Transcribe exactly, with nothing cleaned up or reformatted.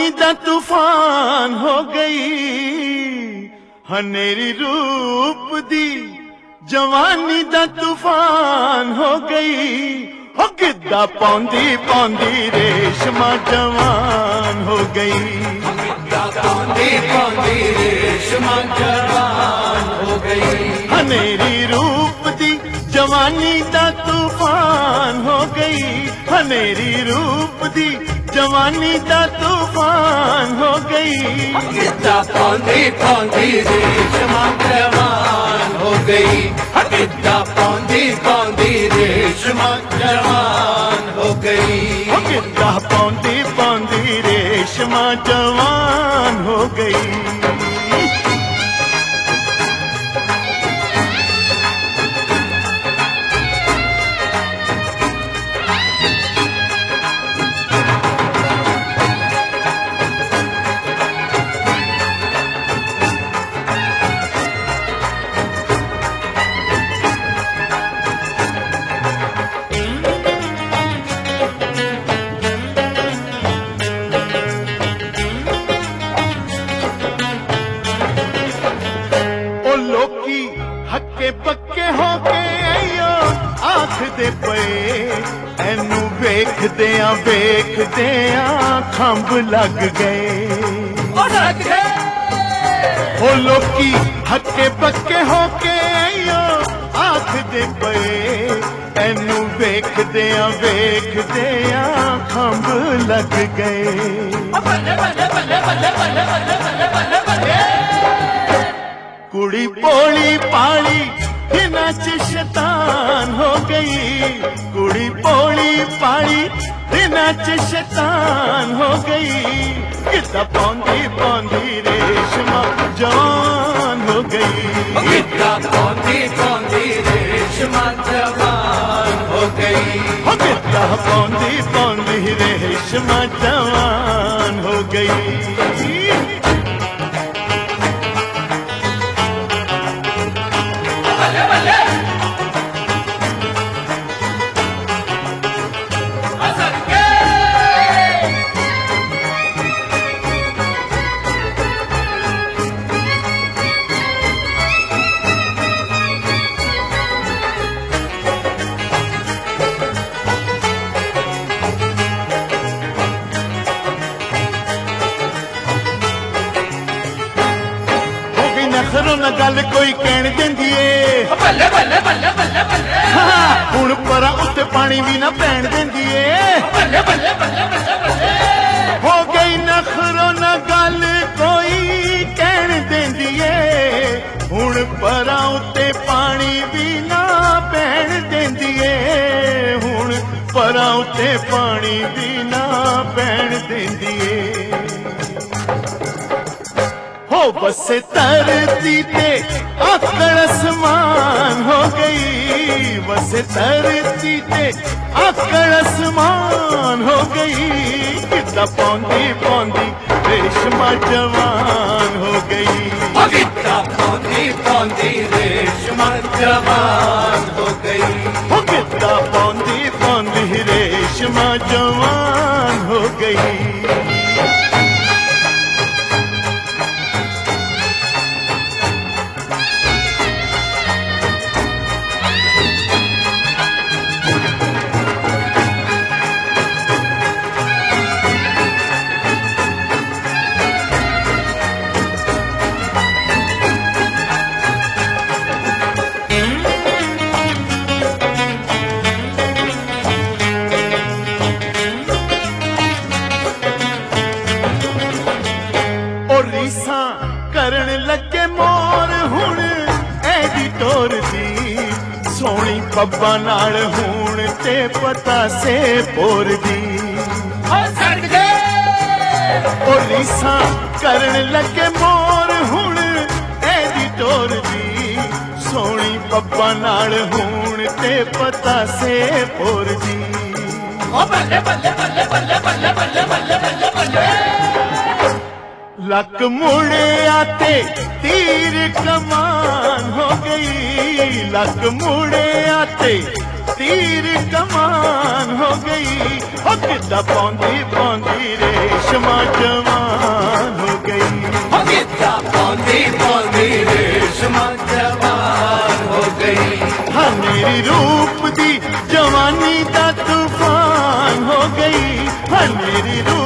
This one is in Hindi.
दा तूफान हो गई, हनेरी रूप दी जवानी दा तूफान हो गई। हो गिद्दा पौंदी पौंदी रेशमा जवान हो गई, गिद्दा पौंदी पौंदी रेशमा जवान हो गई। हनेरी रूप दी जवानी दा तूफान हो गई, हनेरी रूप दी जवानी दा तूफान हो गई। गिद्दा पौंदी पौंदी रेशमा जवान हो गई, गिद्दा पौंदी पौंदी रेशमा जवान हो गई। गिद्दा पौंदी पौंदी रेशमा जवान हो गई। हक्के पक्के होके आइयो आख दे पे, एनू वेखदियां वेखदियां खंभ लग गए। ओ लोकी हक्के पक्के होके आइयो आख दे पे, एनू वेखदियां वेखदियां खंभ लग गए। कुड़ी पोली पाली हिना च शैतान हो गई, कुड़ी पोली पाली हिना च शैतान हो गई। गिद्दा पौंदी पौंदी रेशमा जवान हो गई, गिद्दा पौंदी पौंदी रेशमा जवान हो गई। गिद्दा पौंदी पौंदी रेशमा जवान हो गई। नखरों न गल कोई कहन देंदी है, बल्ले बल्ले बल्ले बल्ले बल्ले। हुण परा उत्ते पानी भी ना पैन देंदी है, बल्ले बल्ले बल्ले बल्ले बल्ले। हो गई नखरों न गल कोई कहन देंदी है, हुण परा उत्ते पानी भी ना पैन देंदी है, हुण परा उत्ते पानी भी ना पैन देंदी है। हो बसे धरती ते आकड़ आसमान हो गई, बसे धरती ते आकड़ आसमान हो गई। गिद्दा पौंदी पौंदी रेशमा जवान हो गई, गिद्दा पौंदी पौंदी रेशमा जवान हो गई। गिद्दा पौंदी पौंदी रेशमा जवान हो गई। करन लगे मोर हुण ऐदी टोर दी, सोनी पब्बा नाल हुण ते पता से पोर दी। ओ रीसा करन लगे मोर हुण ऐदी टोर दी, सोनी पब्बा नाल हुण ते पता से पोर दी। बल्ले बल्ले बल्ले बल्ले बल्ले बल्ले बल्ले बल्ले बल्ले। लक मुड़े आते तीर कमान हो गई, लक मुड़े आते तीर कमान हो गई। ओ गिद्दा पौंदी पौंदी रेशमा जवान हो गई। ओ गिद्दा पौंदी पौंदी रेशमा जवान हो गई। हाँ मेरी रूप दी जवानी दा तूफान हो गई। हाँ मेरी रूप